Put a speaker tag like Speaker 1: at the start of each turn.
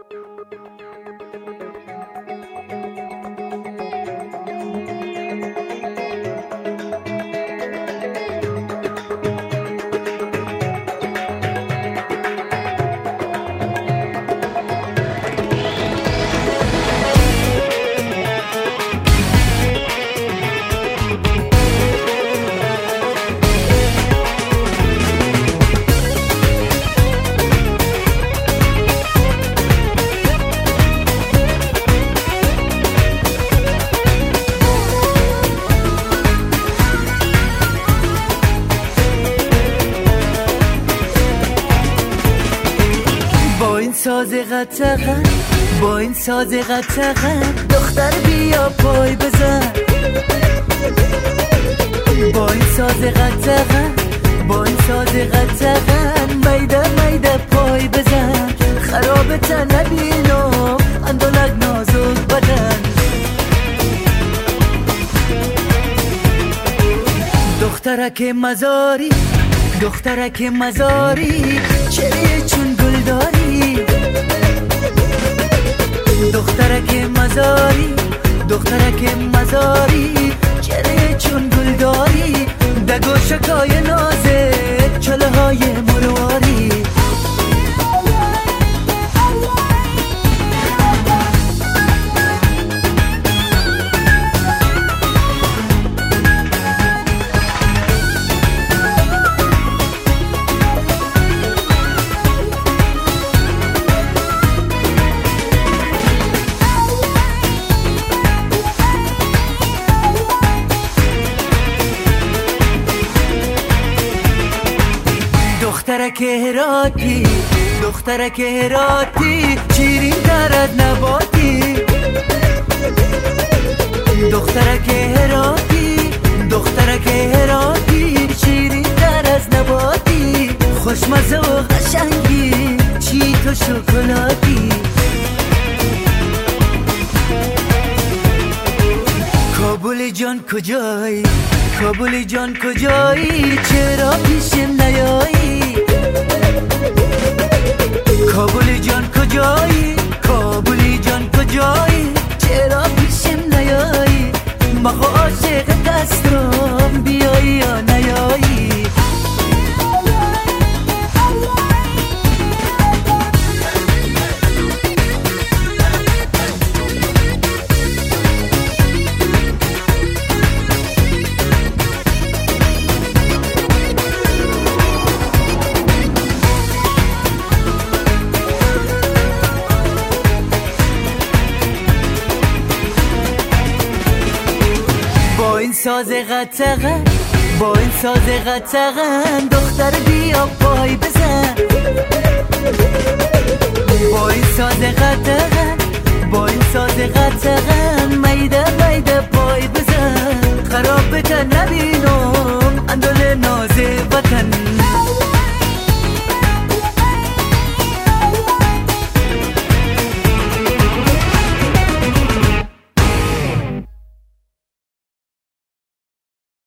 Speaker 1: ساز قطغن با این ساز قطغن دختر بیا پای بزن با این ساز قطغن با این ساز قطغن میده میده پای بزن خرابت نبینم اندالک نازک بدن دخترک مزاری دخترک مزاری چری چون گل داری دخترک مزاری دخترک مزاری چری چون گل داری دگو شکای نازه چله های مرواری دخترک هراتی دخترک هراتی شیرین ترد نباتی دخترک هراتی دخترک هراتی شیرین تر از نباتی خوشمزه و قشنگی چی تو شکلاتی کابل جان کجایی کابل جان کجایی چرا پیشم نیایی کابل جان کجایی کابل جان کجایی چرا پیشم نیایی مخوا عاشق دستم بیایی یا نیایی با این ساز قطغن با این ساز قطغن دختر بیا پای بزن با این ساز قطغن با این ساز قطغن میده میده پای بزن خرابت نبی